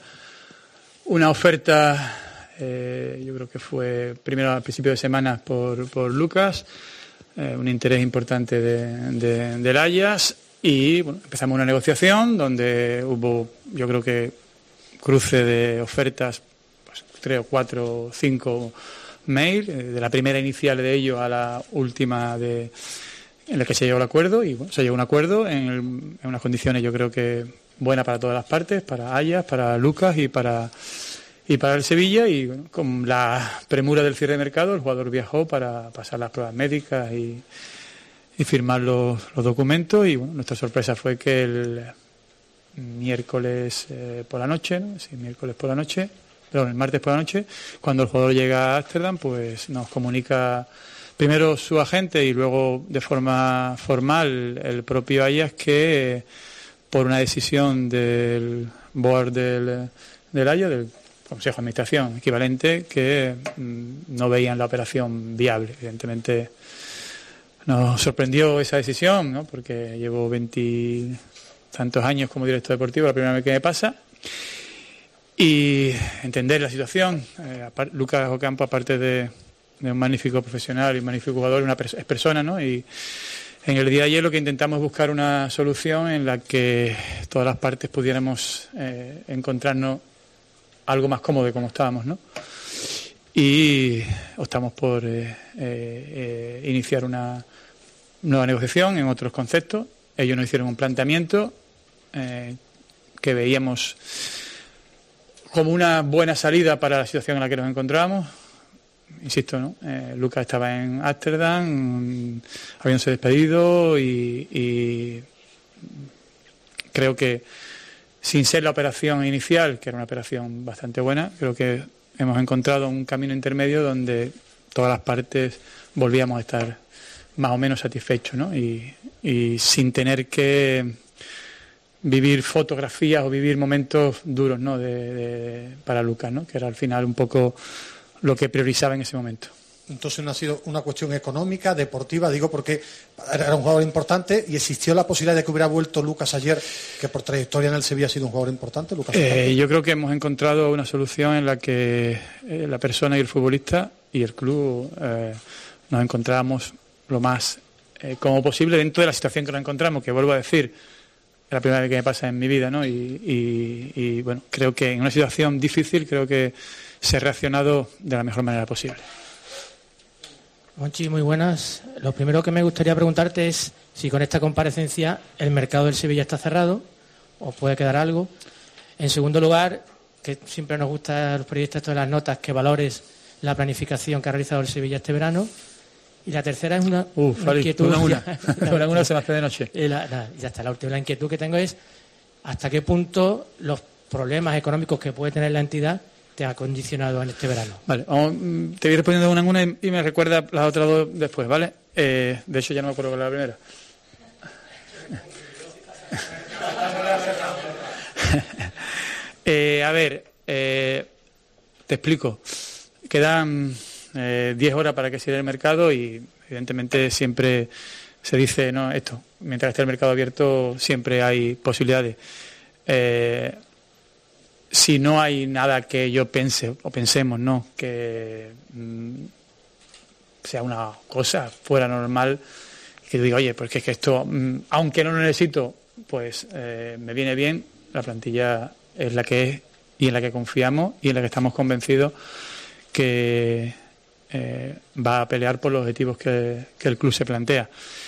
oferta, yo creo que fue primero al principio de semana por Lucas, un interés importante del Ajax, y bueno, empezamos una negociación donde hubo, yo creo que, cruce de ofertas, pues 3 o 4 o 5 mails, de la primera inicial de ellos a la última en la que se llegó el acuerdo, y bueno, se llegó a un acuerdo en unas condiciones, yo creo que buenas para todas las partes, para Ajax, para Lucas y para el Sevilla, y bueno, con la premura del cierre de mercado, el jugador viajó para pasar las pruebas médicas y firmar los documentos, y bueno, nuestra sorpresa fue que el miércoles por la noche, ¿no? Sí, el martes por la noche, cuando el jugador llega a Ámsterdam, pues nos comunica primero su agente y luego de forma formal el propio Ajax que por una decisión del board del Ajax, del Consejo de Administración equivalente, que no veían la operación viable. Evidentemente nos sorprendió esa decisión, ¿no? Porque llevo 20 tantos años como director deportivo, la primera vez que me pasa, y entender la situación. Lucas Ocampo, aparte de un magnífico profesional y un magnífico jugador, es persona, ¿no? Y en el día de ayer lo que intentamos es buscar una solución en la que todas las partes pudiéramos encontrarnos algo más cómodo de como estábamos, ¿no? Y optamos por iniciar una nueva negociación en otros conceptos. Ellos nos hicieron un planteamiento que veíamos como una buena salida para la situación en la que nos encontrábamos. Insisto, ¿no? Lucas estaba en Ámsterdam, habíanse despedido y creo que, sin ser la operación inicial, que era una operación bastante buena, creo que hemos encontrado un camino intermedio donde todas las partes volvíamos a estar más o menos satisfechos, ¿no? Y sin tener que vivir fotografías o vivir momentos duros, ¿no? Para Lucas, ¿no? Que era al final un poco lo que priorizaba en ese momento. Entonces no ha sido una cuestión económica, deportiva, digo porque era un jugador importante y existió la posibilidad de que hubiera vuelto Lucas ayer, que por trayectoria en el Sevilla ha sido un jugador importante, Lucas. Yo creo que hemos encontrado una solución en la que la persona y el futbolista y el club nos encontramos lo más como posible dentro de la situación que nos encontramos, que vuelvo a decir, es la primera vez que me pasa en mi vida, ¿no? Y bueno, creo que en una situación difícil creo que se ha reaccionado de la mejor manera posible. Monchi, muy buenas. Lo primero que me gustaría preguntarte es si con esta comparecencia el mercado del Sevilla está cerrado o puede quedar algo. En segundo lugar, que siempre nos gusta a los periodistas todas las notas, que valores la planificación que ha realizado el Sevilla este verano. Y la tercera es una inquietud. Una se me hace de noche. Ya está, la última inquietud que tengo es hasta qué punto los problemas económicos que puede tener la entidad te ha condicionado en este verano. Vale, te voy respondiendo una en una y me recuerda las otras dos después, ¿vale? De hecho ya no me acuerdo con la primera. Te explico. Quedan 10 horas para que cierre el mercado y evidentemente siempre se dice, no, esto, mientras esté el mercado abierto siempre hay posibilidades. Si no hay nada que yo piense o pensemos, ¿no?, que sea una cosa fuera normal, que yo diga, oye, pues que es que esto, aunque no lo necesito, pues me viene bien, la plantilla es la que es y en la que confiamos y en la que estamos convencidos que va a pelear por los objetivos que el club se plantea.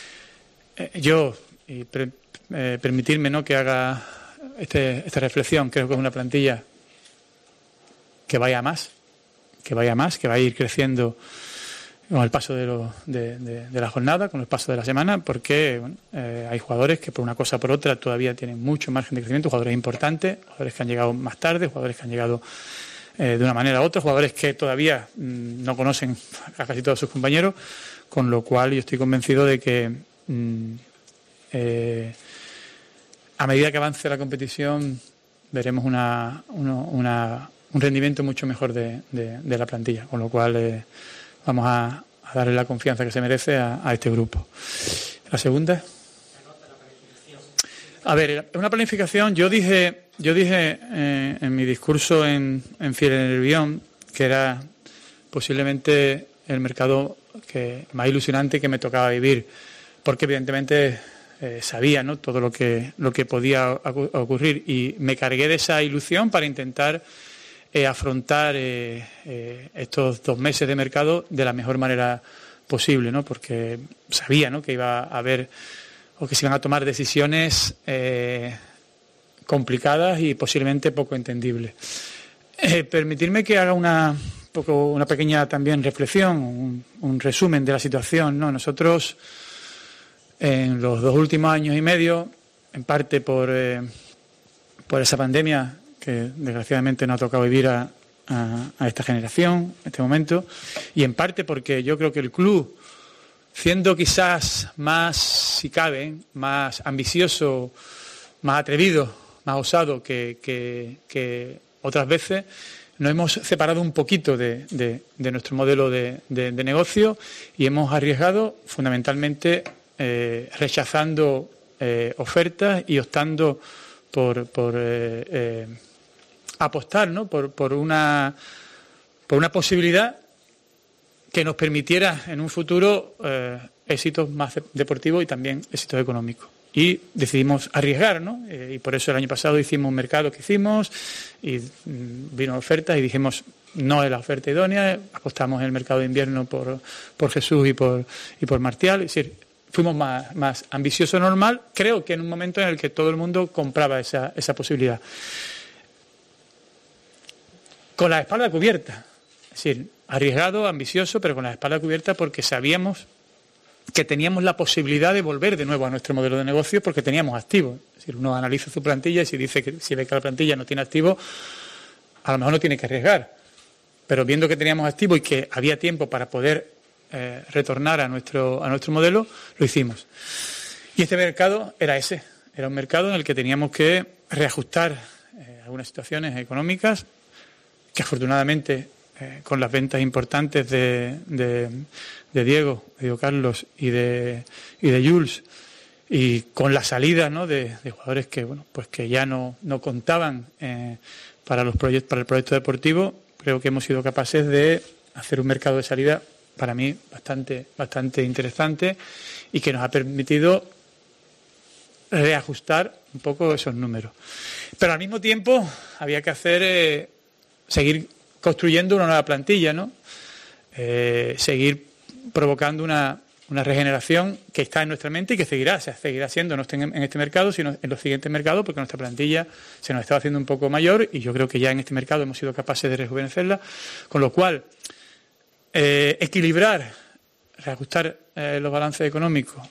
Permitirme, ¿no?, que haga esta reflexión. Creo que es una plantilla que vaya más, que va a ir creciendo con el paso de la jornada, con el paso de la semana, porque bueno, hay jugadores que por una cosa o por otra todavía tienen mucho margen de crecimiento, jugadores importantes, jugadores que han llegado más tarde, jugadores que han llegado de una manera u otra, jugadores que todavía no conocen a casi todos sus compañeros, con lo cual yo estoy convencido de que a medida que avance la competición veremos un rendimiento mucho mejor de la plantilla, con lo cual vamos a darle la confianza que se merece a este grupo. La segunda. A ver, una planificación, yo dije en mi discurso en Fiel en el Bión que era posiblemente el mercado más ilusionante que me tocaba vivir, porque evidentemente sabía, ¿no?, todo lo que podía ocurrir, y me cargué de esa ilusión para intentar afrontar estos 2 meses de mercado de la mejor manera posible, ¿no?, porque sabía, ¿no?, que iba a haber o que se iban a tomar decisiones complicadas y posiblemente poco entendibles. Permitirme que haga una pequeña también reflexión, un resumen de la situación, ¿no? Nosotros en los 2 últimos años y medio, en parte por esa pandemia que desgraciadamente nos ha tocado vivir a esta generación, en este momento, y en parte porque yo creo que el club, siendo quizás más, si cabe, más ambicioso, más atrevido, más osado que otras veces, nos hemos separado un poquito de nuestro modelo de negocio y hemos arriesgado fundamentalmente rechazando ofertas y optando por apostar, ¿no?, por una posibilidad que nos permitiera en un futuro éxitos más deportivos y también éxitos económicos. Y decidimos arriesgar, ¿no? Y por eso el año pasado hicimos un mercado que hicimos y vino ofertas y dijimos no es la oferta idónea, apostamos en el mercado de invierno por Jesús y por Martial. Es decir, fuimos más ambicioso normal, creo que en un momento en el que todo el mundo compraba esa posibilidad. Con la espalda cubierta, es decir, arriesgado, ambicioso, pero con la espalda cubierta porque sabíamos que teníamos la posibilidad de volver de nuevo a nuestro modelo de negocio porque teníamos activos. Es decir, uno analiza su plantilla y si ve que la plantilla no tiene activos, a lo mejor no tiene que arriesgar. Pero viendo que teníamos activos y que había tiempo para poder retornar a nuestro modelo, lo hicimos. Y este mercado era un mercado en el que teníamos que reajustar algunas situaciones económicas que afortunadamente con las ventas importantes de Diego Carlos y de Jules, y con la salida, ¿no?, de jugadores que pues que ya no contaban para el proyecto deportivo, creo que hemos sido capaces de hacer un mercado de salida para mí bastante interesante y que nos ha permitido reajustar un poco esos números. Pero al mismo tiempo había que seguir construyendo una nueva plantilla, ¿no? Seguir provocando una regeneración que está en nuestra mente y que seguirá siendo, no en este mercado, sino en los siguientes mercados, porque nuestra plantilla se nos estaba haciendo un poco mayor y yo creo que ya en este mercado hemos sido capaces de rejuvenecerla, con lo cual equilibrar, reajustar los balances económicos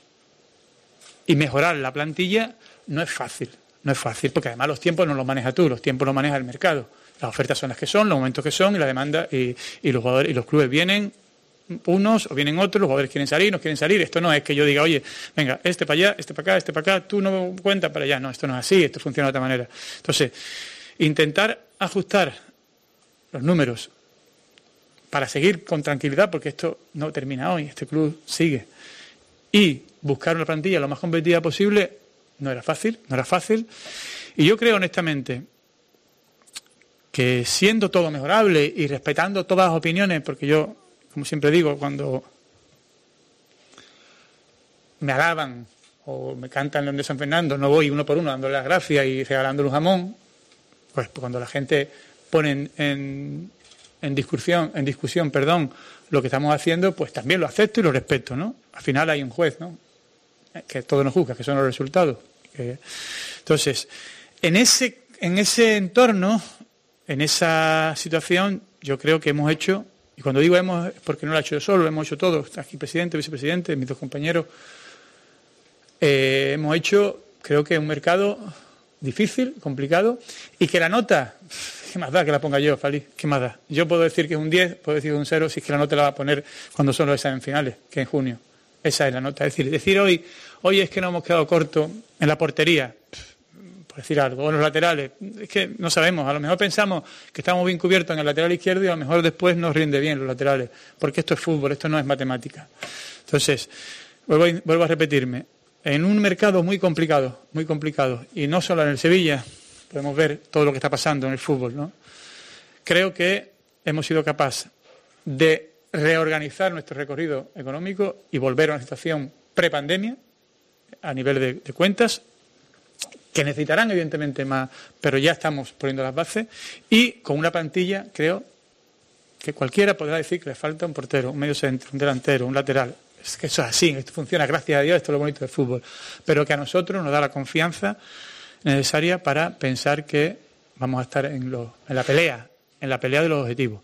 y mejorar la plantilla no es fácil, porque además los tiempos no los maneja tú, los tiempos los maneja el mercado. Las ofertas son las que son, los momentos que son y la demanda y los jugadores y los clubes vienen unos o vienen otros, los jugadores quieren salir, no quieren salir. Esto no es que yo diga, oye, venga, este para allá, este para acá, tú no cuentas para allá. No, esto no es así, esto funciona de otra manera. Entonces, intentar ajustar los números para seguir con tranquilidad, porque esto no termina hoy, este club sigue. Y buscar una plantilla lo más competitiva posible no era fácil. Y yo creo honestamente que siendo todo mejorable y respetando todas las opiniones, porque yo, como siempre digo, cuando me alaban o me cantan el de San Fernando, no voy uno por uno dándole las gracias y regalándole un jamón, pues cuando la gente pone en discusión, lo que estamos haciendo, pues también lo acepto y lo respeto, ¿no? Al final hay un juez, ¿no?, que todo nos juzga, que son los resultados. Entonces, en ese entorno, en esa situación, yo creo que hemos hecho, y cuando digo hemos, es porque no lo he hecho yo solo, lo hemos hecho todos, aquí presidente, vicepresidente, mis 2 compañeros, hemos hecho, creo que un mercado difícil, complicado, y que la nota ¿qué más da que la ponga yo, Fali? ¿Qué más da? Yo puedo decir que es un 10, puedo decir que es un 0, si es que la nota la va a poner cuando son los exámenes finales, que en junio. Esa es la nota. Es decir hoy es que nos hemos quedado cortos en la portería, por decir algo, o en los laterales. Es que no sabemos, a lo mejor pensamos que estamos bien cubiertos en el lateral izquierdo y a lo mejor después nos rinde bien los laterales, porque esto es fútbol, esto no es matemática. Entonces, vuelvo a repetirme, en un mercado muy complicado, y no solo en el Sevilla, podemos ver todo lo que está pasando en el fútbol, ¿no? Creo que hemos sido capaces de reorganizar nuestro recorrido económico y volver a una situación prepandemia a nivel de cuentas, que necesitarán evidentemente más, pero ya estamos poniendo las bases, y con una plantilla, creo, que cualquiera podrá decir que le falta un portero, un medio centro, un delantero, un lateral. Es que eso es así, esto funciona, gracias a Dios, esto es lo bonito del fútbol, pero que a nosotros nos da la confianza necesaria para pensar que vamos a estar en la pelea de los objetivos.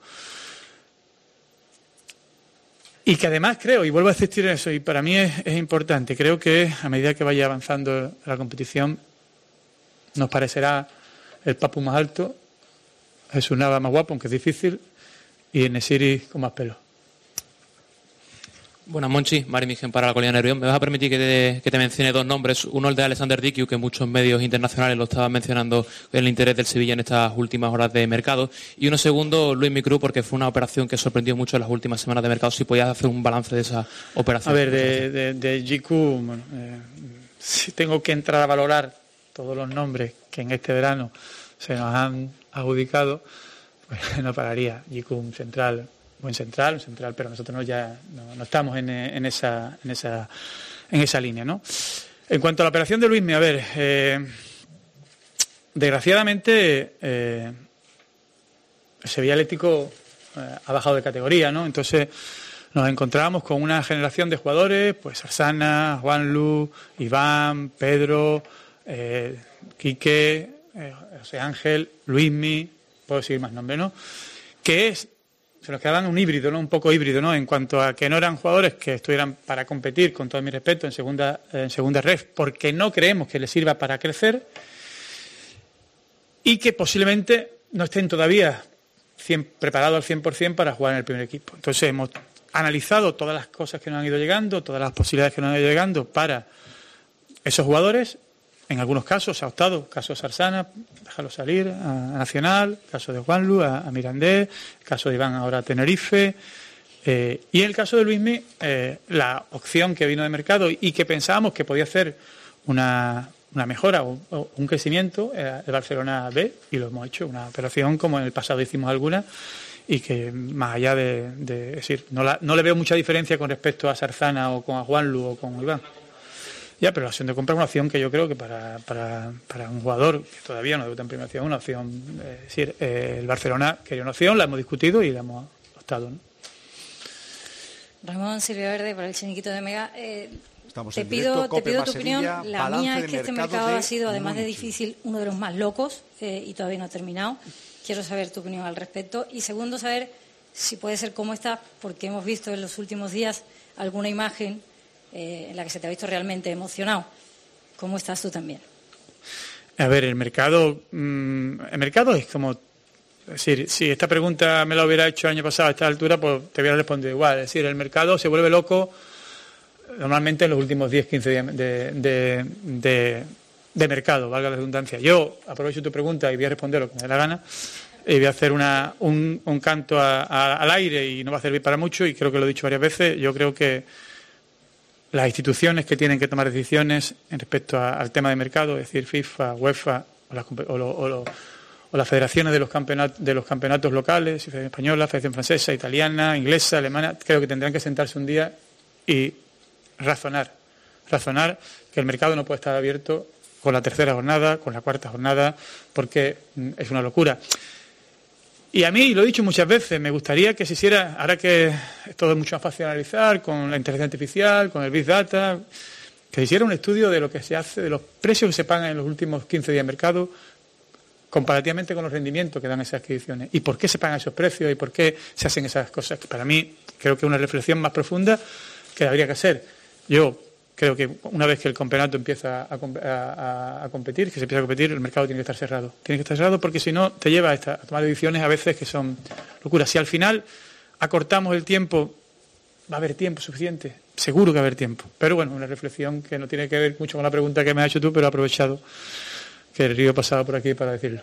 Y que además creo, y vuelvo a insistir en eso, y para mí es importante, creo que a medida que vaya avanzando la competición nos parecerá el Papu más alto, Jesús Nava más guapo, aunque es difícil, y Enesiri con más pelo. Buenas, Monchi, Mari Migen para la Colina Nervión. Me vas a permitir que te mencione dos nombres. Uno el de Alexander Dikiu, que muchos medios internacionales lo estaban mencionando el interés del Sevilla en estas últimas horas de mercado. Y uno segundo, Luis Micru, porque fue una operación que sorprendió mucho en las últimas semanas de mercado. Si podías hacer un balance de esa operación. A ver, de Dikiu, bueno, si tengo que entrar a valorar todos los nombres que en este verano se nos han adjudicado, pues no pararía. Dikiu, un central, buen central, pero nosotros no estamos en esa línea, ¿no? En cuanto a la operación de Luismi, a ver, desgraciadamente el Sevilla Atlético ha bajado de categoría, ¿no? Entonces nos encontramos con una generación de jugadores, pues Arsana, Juanlu, Iván, Pedro, Quique, José Ángel, Luismi, puedo decir más nombres, ¿no? Se nos quedaban un híbrido, ¿no? Un poco híbrido, ¿no? En cuanto a que no eran jugadores que estuvieran para competir, con todo mi respeto, en segunda ref, porque no creemos que les sirva para crecer, y que posiblemente no estén todavía preparados al 100% para jugar en el primer equipo. Entonces hemos analizado todas las cosas que nos han ido llegando, todas las posibilidades que nos han ido llegando para esos jugadores. En algunos casos se ha optado, caso de Sarsana, dejarlo salir a Nacional, caso de Juanlu, a Mirandés, el caso de Iván ahora a Tenerife, y el caso de Luismi, la opción que vino de mercado y que pensábamos que podía hacer una mejora o un crecimiento, el Barcelona B, y lo hemos hecho, una operación como en el pasado hicimos alguna, y que más allá de decir, no le veo mucha diferencia con respecto a Sarsana o con a Juanlu o con Iván. Ya, pero la opción de compra es una opción que yo creo que para un jugador que todavía no debuta en primera opción, una opción, es decir, el Barcelona quería una opción, la hemos discutido y la hemos optado, ¿no? Ramón Silvia Verde, para el Chiringuito de Mega. Te pido tu opinión. La mía es que este mercado ha sido, además de Monchi, difícil, uno de los más locos y todavía no ha terminado. Quiero saber tu opinión al respecto. Y segundo, saber si puede ser cómo está, porque hemos visto en los últimos días alguna imagen en la que se te ha visto realmente emocionado. ¿Cómo estás tú también? A ver, el mercado es como... Es decir, si esta pregunta me la hubiera hecho el año pasado a esta altura, pues te hubiera respondido igual. Es decir, el mercado se vuelve loco normalmente en los últimos 10-15 días de mercado, valga la redundancia. Yo aprovecho tu pregunta y voy a responder lo que me dé la gana. Y voy a hacer un canto al aire y no va a servir para mucho, y creo que lo he dicho varias veces. Yo creo que las instituciones que tienen que tomar decisiones en respecto al tema de mercado, es decir, FIFA, UEFA o las federaciones de los campeonatos locales, Federación Española, Federación Francesa, Italiana, Inglesa, Alemana, creo que tendrán que sentarse un día y razonar que el mercado no puede estar abierto con la tercera jornada, con la cuarta jornada, porque es una locura. Y a mí, lo he dicho muchas veces, me gustaría que se hiciera, ahora que todo es mucho más fácil de analizar, con la inteligencia artificial, con el Big Data, que se hiciera un estudio de lo que se hace, de los precios que se pagan en los últimos 15 días de mercado, comparativamente con los rendimientos que dan esas adquisiciones. Y por qué se pagan esos precios y por qué se hacen esas cosas. Que para mí, creo que es una reflexión más profunda que habría que hacer. Yo creo que una vez que el campeonato empieza a competir, que se empieza a competir, el mercado tiene que estar cerrado. Tiene que estar cerrado porque si no te lleva a tomar decisiones a veces que son locuras. Si al final acortamos el tiempo, va a haber tiempo suficiente. Seguro que va a haber tiempo. Pero bueno, una reflexión que no tiene que ver mucho con la pregunta que me has hecho tú, pero he aprovechado que el río pasaba por aquí para decirlo.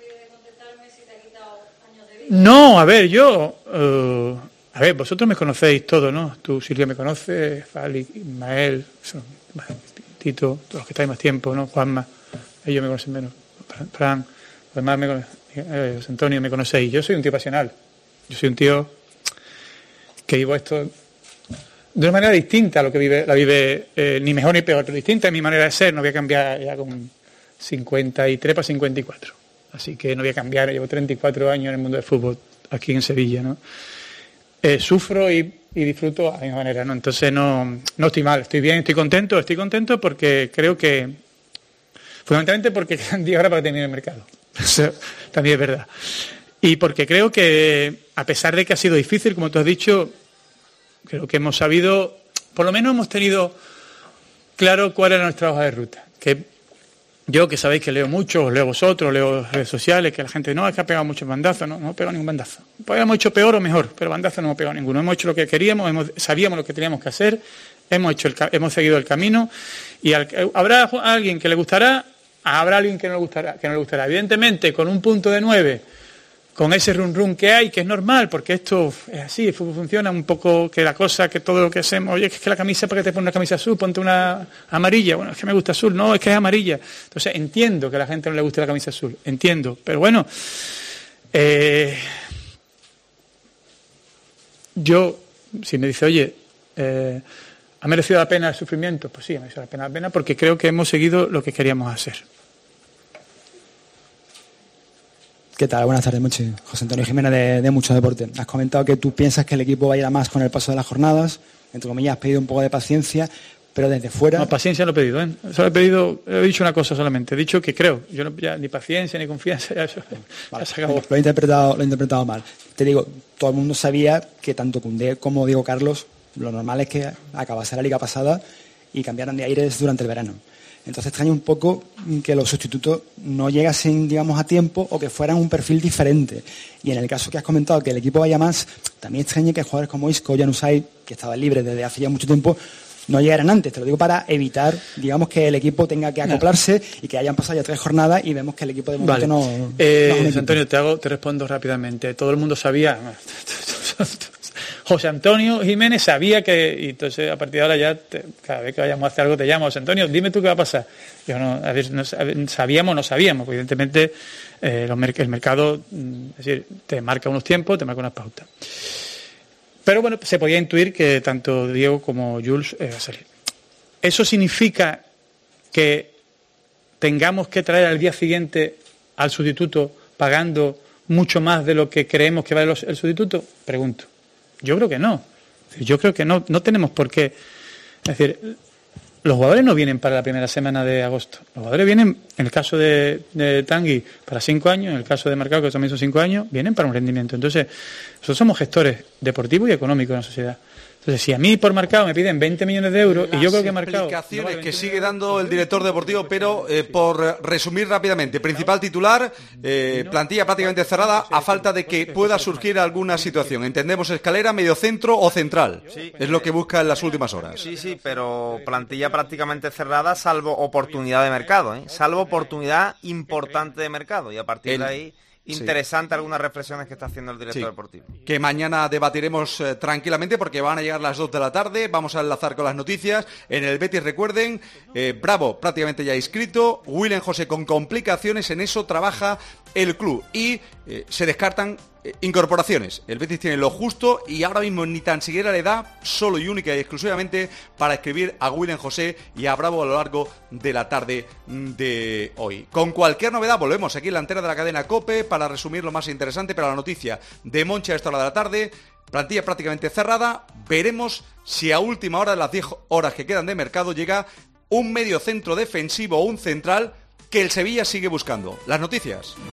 No, a ver, a ver, vosotros me conocéis todos, ¿no? Tú, Silvia, me conoces, Fali, Ismael, Tito, todos los que estáis más tiempo, ¿no? Juanma, ellos me conocen menos. Fran, además me conocéis, Antonio, me conocéis. Yo soy un tío pasional. Yo soy un tío que vivo esto de una manera distinta a lo que la vive ni mejor ni peor, pero distinta es mi manera de ser. No voy a cambiar ya con 53 para 54. Así que no voy a cambiar. Llevo 34 años en el mundo del fútbol, aquí en Sevilla, ¿no? Sufro y disfruto a mi manera, ¿no? Entonces no estoy mal, estoy bien, estoy contento porque creo que, fundamentalmente porque quedan 10 horas para terminar el mercado. Eso también es verdad. Y porque creo que, a pesar de que ha sido difícil, como tú has dicho, creo que hemos sabido, por lo menos hemos tenido claro cuál era nuestra hoja de ruta. Que yo, que sabéis que leo mucho, os leo vosotros, leo redes sociales, que la gente no, es que ha pegado muchos bandazos, no hemos pegado ningún bandazo. Pues hemos hecho peor o mejor, pero bandazos no hemos pegado ninguno. Hemos hecho lo que queríamos, sabíamos lo que teníamos que hacer, hemos seguido el camino y habrá alguien que le gustará, habrá alguien que no le gustará. Evidentemente, con un punto de 9, con ese run que hay, que es normal, porque esto es así, el fútbol funciona un poco, que la cosa, que todo lo que hacemos, oye, es que la camisa, ¿para qué te pones una camisa azul? Ponte una amarilla. Bueno, es que me gusta azul, no, es que es amarilla. Entonces, entiendo que a la gente no le guste la camisa azul, entiendo, pero bueno, yo, si me dice, oye, ¿ha merecido la pena el sufrimiento? Pues sí, ha merecido la pena porque creo que hemos seguido lo que queríamos hacer. ¿Qué tal? Buenas tardes, Monchi. José Antonio Jiménez de Mucho Deporte. Has comentado que tú piensas que el equipo va a ir a más con el paso de las jornadas. Entre comillas, has pedido un poco de paciencia, pero desde fuera... No, paciencia no he pedido, ¿eh? Solo he dicho una cosa solamente. He dicho que creo. Yo no, ya, ni paciencia ni confianza, ya eso vale, ya se acabó. Lo he interpretado mal. Te digo, todo el mundo sabía que tanto Koundé como Diego Carlos, lo normal es que acabase la liga pasada y cambiaran de aires durante el verano. Entonces extraña un poco que los sustitutos no llegasen, digamos, a tiempo o que fueran un perfil diferente. Y en el caso que has comentado, que el equipo vaya más, también extraña que jugadores como Isco, Januzaj, que estaban libres desde hace ya mucho tiempo, no llegaran antes. Te lo digo para evitar, digamos, que el equipo tenga que acoplarse y que hayan pasado ya 3 jornadas y vemos que el equipo de momento no Antonio, te respondo rápidamente. Todo el mundo sabía... José Antonio Jiménez sabía que, y entonces a partir de ahora ya, cada vez que vayamos a hacer algo te llamo, José Antonio, dime tú qué va a pasar. Yo no sabíamos, pues evidentemente el mercado, es decir, te marca unos tiempos, te marca unas pautas. Pero bueno, se podía intuir que tanto Diego como Jules va a salir. ¿Eso significa que tengamos que traer al día siguiente al sustituto pagando mucho más de lo que creemos que vale el sustituto? Pregunto. Yo creo que no. Yo creo que no tenemos por qué. Es decir, los jugadores no vienen para la primera semana de agosto. Los jugadores vienen, en el caso de Tanguy, para 5 años, en el caso de Marcao, que también son 5 años, vienen para un rendimiento. Entonces, nosotros somos gestores deportivos y económicos en la sociedad. Entonces, si a mí por Marcao me piden 20 millones de euros, y yo creo que Marcao... Explicaciones que sigue dando el director deportivo, pero por resumir rápidamente, principal titular, plantilla prácticamente cerrada, a falta de que pueda surgir alguna situación. Entendemos escalera, mediocentro o central. Sí, es lo que busca en las últimas horas. Sí, pero plantilla prácticamente cerrada, salvo oportunidad de mercado, ¿eh? Salvo oportunidad importante de mercado, y a partir de ahí... Interesante algunas reflexiones que está haciendo el director deportivo. Que mañana debatiremos tranquilamente porque van a llegar las 2 de la tarde, vamos a enlazar con las noticias. En el Betis, recuerden, Bravo prácticamente ya inscrito, William José con complicaciones, en eso trabaja el club y se descartan incorporaciones. El Betis tiene lo justo y ahora mismo ni tan siquiera le da solo y única y exclusivamente para escribir a William José y a Bravo a lo largo de la tarde de hoy. Con cualquier novedad volvemos aquí en la antena de la cadena COPE para resumir lo más interesante, pero la noticia de Monchi a esta hora de la tarde, plantilla prácticamente cerrada, veremos si a última hora de las 10 horas que quedan de mercado llega un mediocentro defensivo o un central que el Sevilla sigue buscando. Las noticias.